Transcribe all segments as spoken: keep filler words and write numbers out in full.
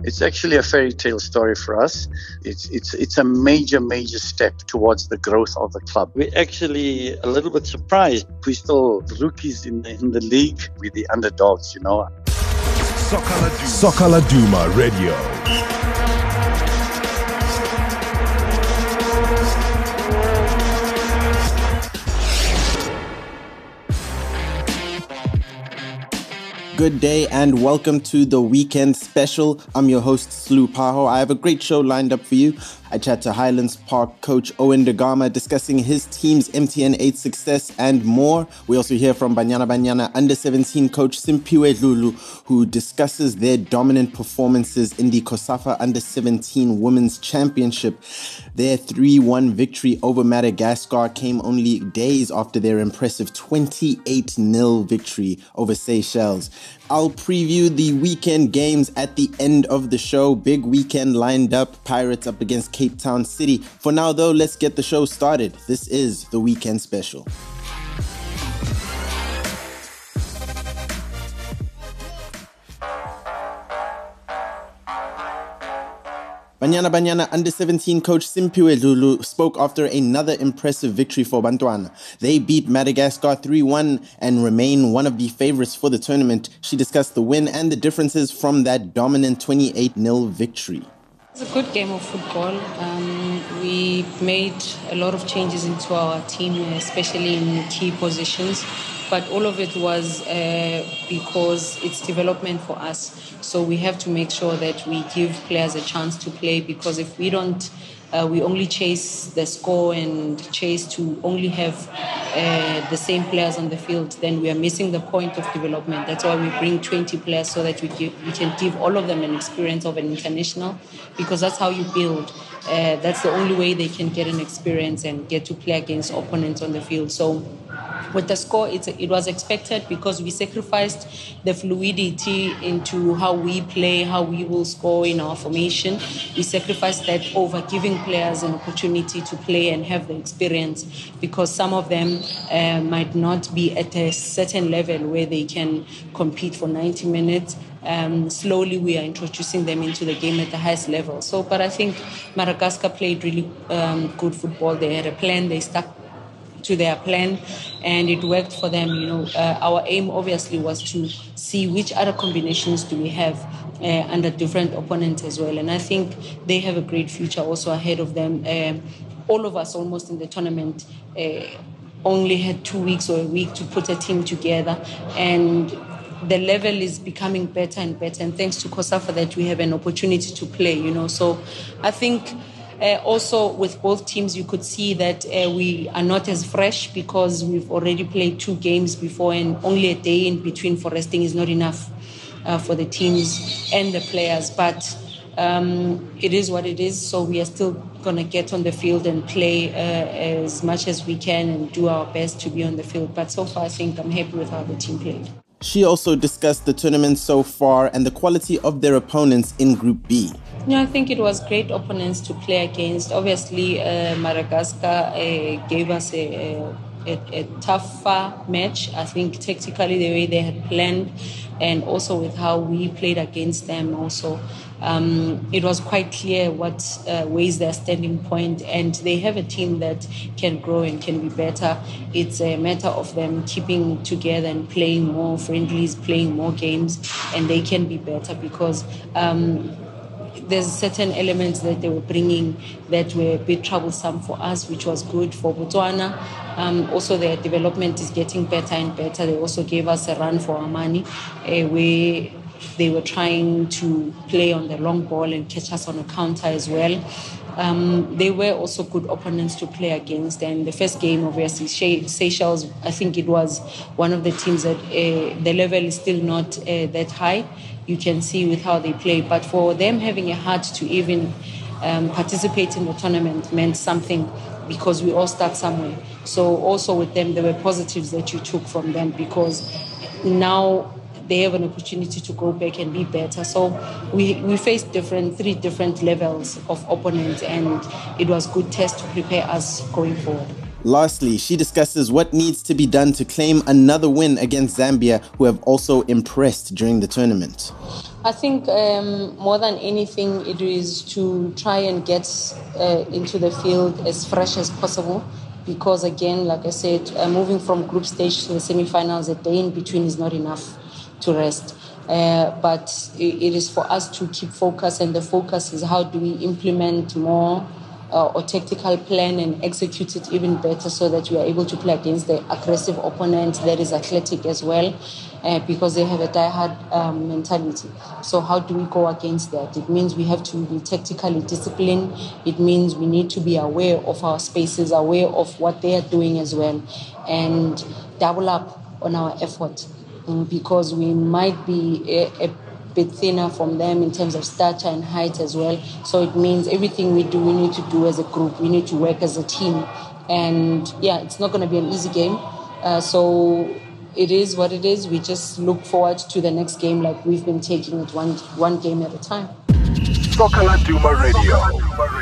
It's actually a fairy tale story for us. It's it's it's a major, major step towards the growth of the club. We're actually a little bit surprised. We're still rookies in the, in the league. We're the underdogs, you know. Soccer Laduma Radio. Good day and welcome to the weekend special. I'm your host, Slu Paho. I have a great show lined up for you. I chat to Highlands Park coach Owen Da Gama discussing his team's M T N eight success and more. We also hear from Banyana Banyana under seventeen coach Simphiwe Dlulu, who discusses their dominant performances in the COSAFA under seventeen Women's Championship. Their three one victory over Madagascar came only days after their impressive twenty-eight nil victory over Seychelles. I'll preview the weekend games at the end of the show. Big weekend lined up. Pirates up against Cape Town City. For now, though, let's get the show started. This is the weekend special. Banyana Banyana under seventeen coach Simphiwe Dlulu spoke after another impressive victory for Bantwana. They beat Madagascar three one and remain one of the favorites for the tournament. She discussed the win and the differences from that dominant twenty-eight nil victory. It's a good game of football. Um, we made a lot of changes into our team, especially in key positions. But all of it was uh, because it's development for us. So we have to make sure that we give players a chance to play, because if we don't, uh, we only chase the score and chase to only have uh, the same players on the field, then we are missing the point of development. That's why we bring twenty players, so that we, give, we can give all of them an experience of an international, because that's how you build. Uh, that's the only way they can get an experience and get to play against opponents on the field. So with the score, it's, it was expected, because we sacrificed the fluidity into how we play, how we will score in our formation. We sacrificed that over giving players an opportunity to play and have the experience, because some of them uh, might not be at a certain level where they can compete for ninety minutes. Um, slowly we are introducing them into the game at the highest level. So, but I think Madagascar played really um, good football. They had a plan, they stuck to their plan, and it worked for them. You know, uh, our aim obviously was to see which other combinations do we have uh, under different opponents as well. And I think they have a great future also ahead of them. Uh, all of us almost in the tournament uh, only had two weeks or a week to put a team together, and the level is becoming better and better. And thanks to COSAFA that we have an opportunity to play. You know, so I think. Uh, also, with both teams, you could see that uh, we are not as fresh, because we've already played two games before, and only a day in between for resting is not enough uh, for the teams and the players. But um, it is what it is, so we are still going to get on the field and play uh, as much as we can and do our best to be on the field. But so far, I think I'm happy with how the team played. She also discussed the tournament so far and the quality of their opponents in Group B. Yeah, I think it was great opponents to play against. Obviously, uh, Madagascar uh, gave us a, a, a tougher match. I think tactically the way they had planned, and also with how we played against them also. Um, it was quite clear what uh, ways their standing point, and they have a team that can grow and can be better. It's a matter of them keeping together and playing more friendlies, playing more games, and they can be better, because um, there's certain elements that they were bringing that were a bit troublesome for us, which was good for Botswana. Um, also, their development is getting better and better. They also gave us a run for our money, uh, where they were trying to play on the long ball and catch us on a counter as well. Um, they were also good opponents to play against. And the first game, obviously, Seychelles, I think it was one of the teams that uh, the level is still not uh, that high. You can see with how they play. But for them having a heart to even um, participate in the tournament meant something, because we all start somewhere. So also with them, there were positives that you took from them, because now they have an opportunity to go back and be better. So we, we faced different, three different levels of opponents, and it was a good test to prepare us going forward. Lastly, she discusses what needs to be done to claim another win against Zambia, who have also impressed during the tournament. I think um, more than anything, it is to try and get uh, into the field as fresh as possible. Because again, like I said, uh, moving from group stage to the semi-finals, a day in between is not enough to rest. Uh, but it, it is for us to keep focus, and the focus is how do we implement more uh, or tactical plan and execute it even better so that we are able to play against the aggressive opponent that is athletic as well, uh, because they have a die-hard um, mentality. So how do we go against that? It means we have to be tactically disciplined. It means we need to be aware of our spaces, aware of what they are doing as well, and double up on our effort, um, because we might be a, a bit thinner from them in terms of stature and height as well. So it means everything we do, we need to do as a group. We need to work as a team. And yeah, it's not going to be an easy game. Uh, so it is what it is. We just look forward to the next game like we've been taking it one one game at a time. Soccer Laduma Radio.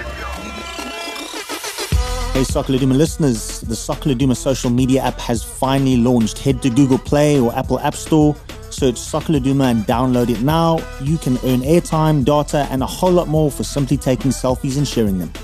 Hey Soccer Laduma listeners, the Soccer Laduma social media app has finally launched. Head to Google Play or Apple App Store, search Soccer Laduma and download it now. You can earn airtime, data and a whole lot more for simply taking selfies and sharing them.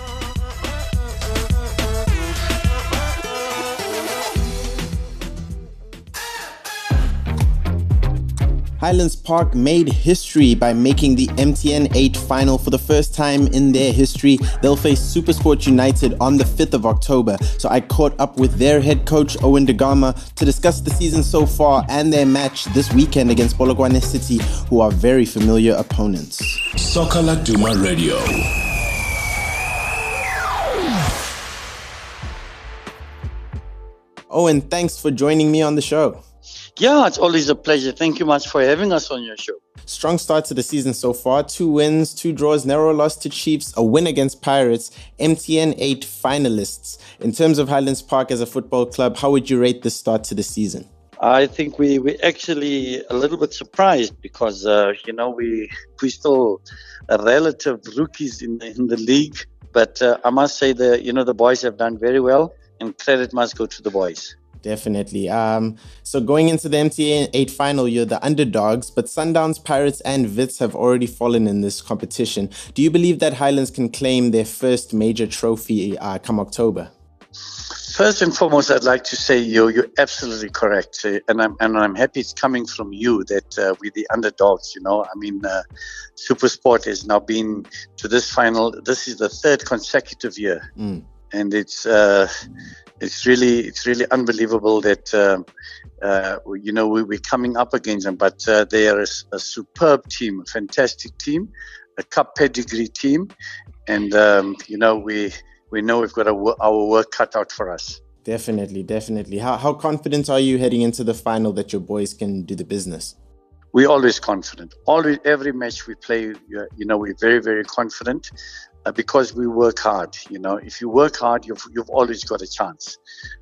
Highlands Park made history by making the M T N eight final for the first time in their history. They'll face SuperSport United on the fifth of October. So I caught up with their head coach, Owen Da Gama, to discuss the season so far and their match this weekend against Polokwane City, who are very familiar opponents. Soccer Laduma Radio. Owen, thanks for joining me on the show. Yeah, it's always a pleasure. Thank you much for having us on your show. Strong start to the season so far. Two wins, two draws, narrow loss to Chiefs, a win against Pirates, M T N eight finalists. In terms of Highlands Park as a football club, how would you rate this start to the season? I think we we actually a little bit surprised because, uh, you know, we we still a relative rookies in the, in the league. But uh, I must say that, you know, the boys have done very well, and credit must go to the boys. Definitely. Um, so going into the M T N eight final, you're the underdogs, but Sundowns, Pirates and Wits have already fallen in this competition. Do you believe that Highlands can claim their first major trophy uh, come October? First and foremost, I'd like to say you, you're absolutely correct. Uh, and, I'm, and I'm happy it's coming from you that uh, we're the underdogs, you know. I mean, uh, SuperSport has now been to this final. This is the third consecutive year. Mm. And it's... Uh, It's really, it's really unbelievable that uh, uh, you know we, we're coming up against them. But uh, they are a, a superb team, a fantastic team, a cup pedigree team, and um, you know we we know we've got a, our work cut out for us. Definitely, definitely. How how confident are you heading into the final that your boys can do the business? We're always confident. Always, every match we play, you know, we're very, very confident. Uh, because we work hard, you know. If you work hard, you've you've always got a chance.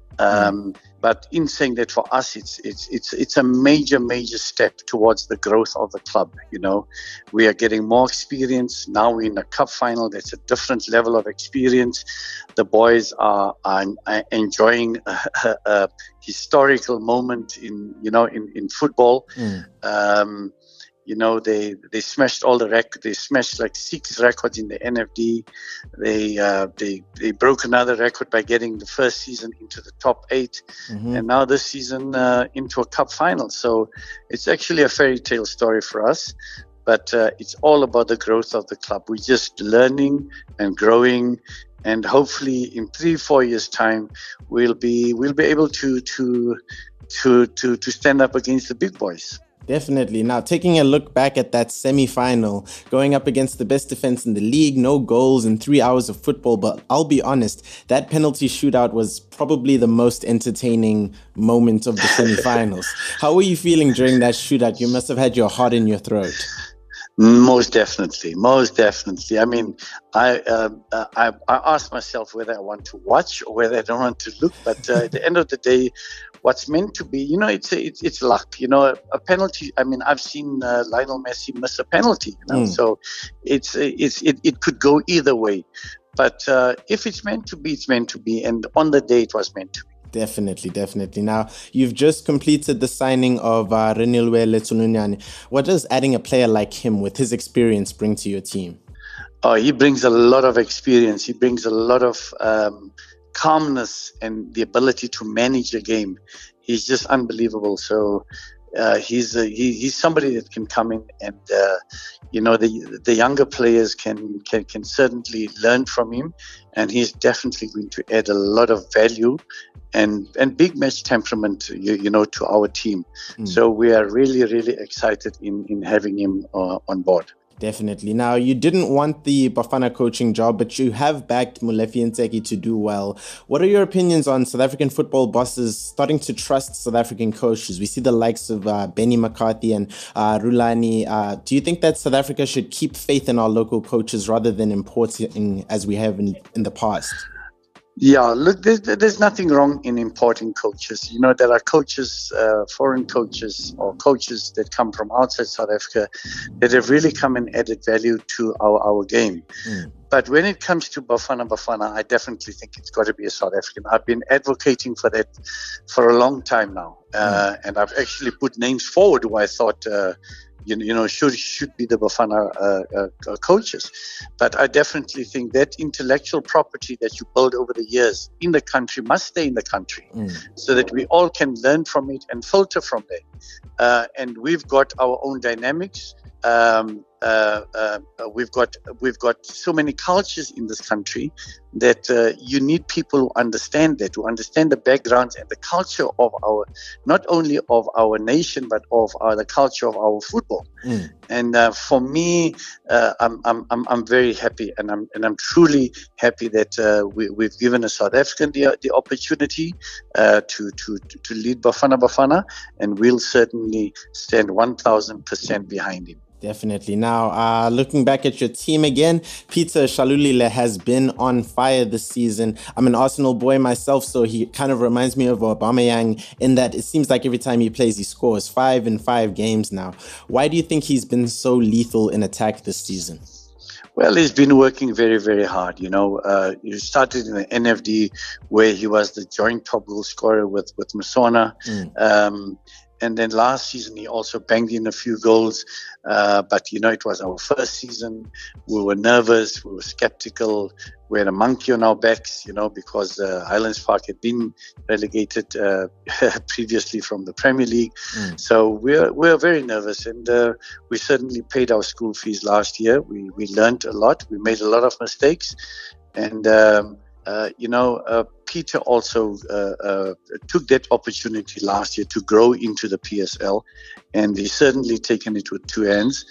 Um, but in saying that, for us, it's it's it's it's a major major step towards the growth of the club. You know, we are getting more experience now. We're in a cup final. That's a different level of experience. The boys are, are, are enjoying a, a, a historical moment in you know in in football. Mm. Um, You know, they, they smashed all the records. They smashed like six records in the N F D. They uh, they they broke another record by getting the first season into the top eight, mm-hmm. and now this season uh, into a cup final. So it's actually a fairy tale story for us, but uh, it's all about the growth of the club. We're just learning and growing, and hopefully in three four years time we'll be we'll be able to to to to to stand up against the big boys. Definitely. Now, taking a look back at that semi-final, going up against the best defense in the league, no goals in three hours of football. But I'll be honest, that penalty shootout was probably the most entertaining moment of the semi-finals. How were you feeling during that shootout? You must have had your heart in your throat. Most definitely, most definitely. I mean, I, uh, I I asked myself whether I want to watch or whether I don't want to look. But uh, at the end of the day, what's meant to be, you know, it's it's, it's luck. You know, a, a penalty. I mean, I've seen uh, Lionel Messi miss a penalty. You know, mm. so it's it's it, it could go either way. But uh, if it's meant to be, it's meant to be. And on the day, it was meant to be. Definitely, definitely. Now, you've just completed the signing of uh, Renilwe Letulunyane. What does adding a player like him with his experience bring to your team? Oh, he brings a lot of experience. He brings a lot of um, calmness and the ability to manage a game. He's just unbelievable. So uh, he's a, he, he's somebody that can come in and uh, you know the the younger players can, can can certainly learn from him, and he's definitely going to add a lot of value and and big match temperament you, you know to our team. Mm. So we are really really excited in in having him uh, on board. Definitely. Now, you didn't want the Bafana coaching job, but you have backed Molefi Ntseki to do well. What are your opinions on South African football bosses starting to trust South African coaches? We see the likes of uh, Benny McCarthy and uh, Rulani. Uh, do you think that South Africa should keep faith in our local coaches rather than importing as we have in, in the past? Yeah, look, there's, there's nothing wrong in importing coaches. You know, there are coaches, uh, foreign coaches or coaches that come from outside South Africa that have really come and added value to our, our game. Mm. But when it comes to Bafana Bafana, I definitely think it's got to be a South African. I've been advocating for that for a long time now. Uh, mm. And I've actually put names forward who I thought uh, You, you know, should should be the Bafana uh, uh, coaches. But I definitely think that intellectual property that you build over the years in the country must stay in the country, mm. so that we all can learn from it and filter from it. Uh, and we've got our own dynamics. Um, uh, uh, we've got we've got so many cultures in this country that uh, you need people who understand that, who understand the backgrounds and the culture of our, not only of our nation, but of our, the culture of our football. Mm. And uh, for me, uh, I'm I'm I'm I'm very happy, and I'm and I'm truly happy that uh, we, we've given a South African the, the opportunity uh, to to to lead Bafana Bafana, and we'll certainly stand one thousand percent behind him. Definitely. Now, uh, looking back at your team again, Peter Shalulile has been on fire this season. I'm an Arsenal boy myself, so he kind of reminds me of Aubameyang in that it seems like every time he plays, he scores five in five games now. Why do you think he's been so lethal in attack this season? Well, he's been working very, very hard. You know, uh, he started in the N F D where he was the joint top goal scorer with, with Musona. Mm. Um, And then last season, he also banged in a few goals. Uh, but, you know, it was our first season. We were nervous. We were skeptical. We had a monkey on our backs, you know, because uh, Highlands Park had been relegated uh, previously from the Premier League. Mm. So we're we're very nervous. And uh, we certainly paid our school fees last year. We, we learned a lot. We made a lot of mistakes. And, um, uh, you know, uh, Peter also uh, uh, took that opportunity last year to grow into the P S L, and he's certainly taken it with two hands.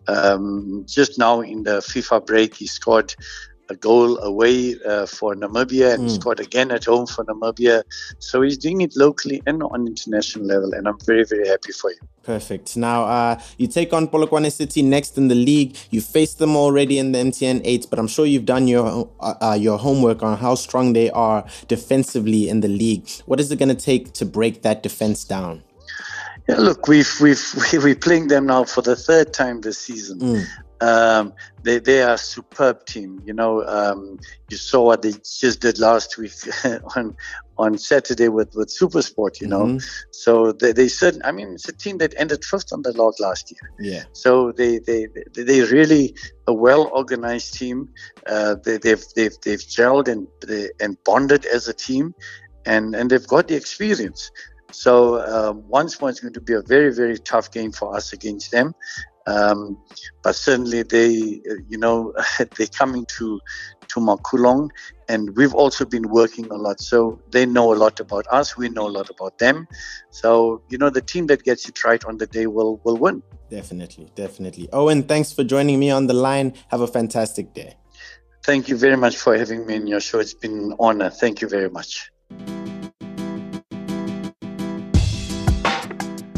Um, just now in the FIFA break, he scored a goal away uh, for Namibia and mm. scored again at home for Namibia. So he's doing it locally and on international level, and I'm very, very happy for him. Perfect. Now, uh, you take on Polokwane City next in the league. You faced them already in the M T N eight, but I'm sure you've done your uh, uh, your homework on how strong they are defensively in the league. What is it going to take to break that defense down? Yeah, look, we've we've we're playing them now for the third time this season. Mm. Um, they they are a superb team. You know, um, you saw what they just did last week on on Saturday with, with SuperSport. You know, mm-hmm. so they they said, I mean, it's a team that ended fifth on the log last year. Yeah. So they they they they really a well organized team. Uh, they, they've they've they've gelled and they, and bonded as a team, and and they've got the experience. So uh, once more, it's going to be a very, very tough game for us against them. Um, but certainly they, you know, they're coming to, to Makulong, and we've also been working a lot. So they know a lot about us. We know a lot about them. So, you know, the team that gets it right on the day will, will win. Definitely, definitely. Owen, thanks for joining me on the line. Have a fantastic day. Thank you very much for having me in your show. It's been an honor. Thank you very much.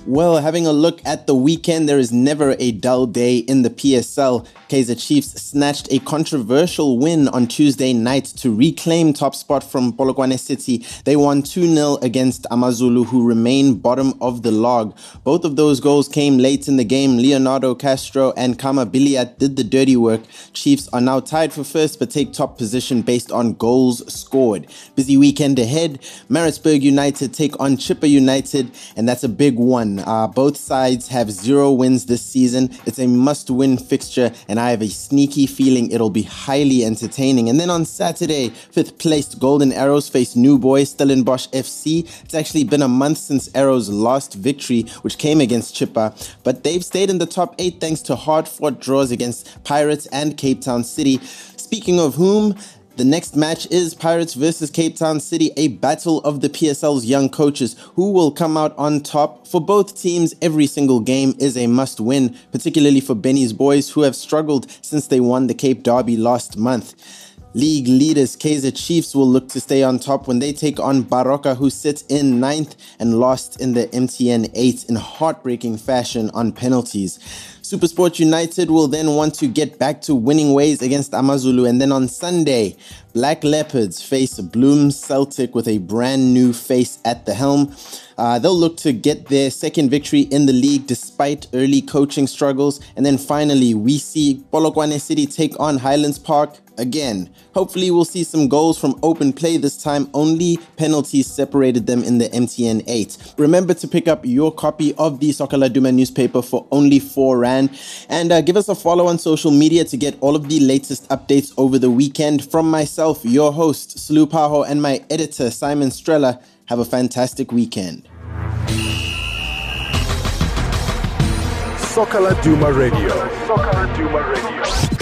Well, having a look at the weekend, there is never a dull day in the P S L. Kaizer Chiefs snatched a controversial win on Tuesday night to reclaim top spot from Polokwane City. They won two nil against AmaZulu, who remain bottom of the log. Both of those goals came late in the game. Leonardo Castro and Kama Biliat did the dirty work. Chiefs are now tied for first but take top position based on goals scored. Busy weekend ahead. Maritzburg United take on Chippa United, and that's a big one. Uh, both sides have zero wins this season. It's a must-win fixture, and I have a sneaky feeling it'll be highly entertaining. And then on Saturday, fifth-placed Golden Arrows face new boy Stellenbosch F C. It's actually been a month since Arrows' last victory, which came against Chippa, but they've stayed in the top eight thanks to hard-fought draws against Pirates and Cape Town City. Speaking of whom, the next match is Pirates versus Cape Town City, a battle of the P S L's young coaches. Who will come out on top? For both teams, every single game is a must-win, particularly for Benny's boys, who have struggled since they won the Cape Derby last month. League leaders Kaizer Chiefs will look to stay on top when they take on Baroka, who sit in ninth and lost in the M T N eight in heartbreaking fashion on penalties. SuperSport United will then want to get back to winning ways against AmaZulu. And then on Sunday, Black Leopards face Bloom Celtic with a brand new face at the helm. Uh, they'll look to get their second victory in the league despite early coaching struggles. And then finally, we see Polokwane City take on Highlands Park again. Hopefully we'll see some goals from open play this time. Only penalties separated them in the M T N eight. Remember to pick up your copy of the Soccer Laduma newspaper for only four rand. And uh, give us a follow on social media to get all of the latest updates over the weekend. From myself, your host, Slu Paho, and my editor, Simon Strella, have a fantastic weekend. Soccer Laduma Radio. Soccer Laduma Radio.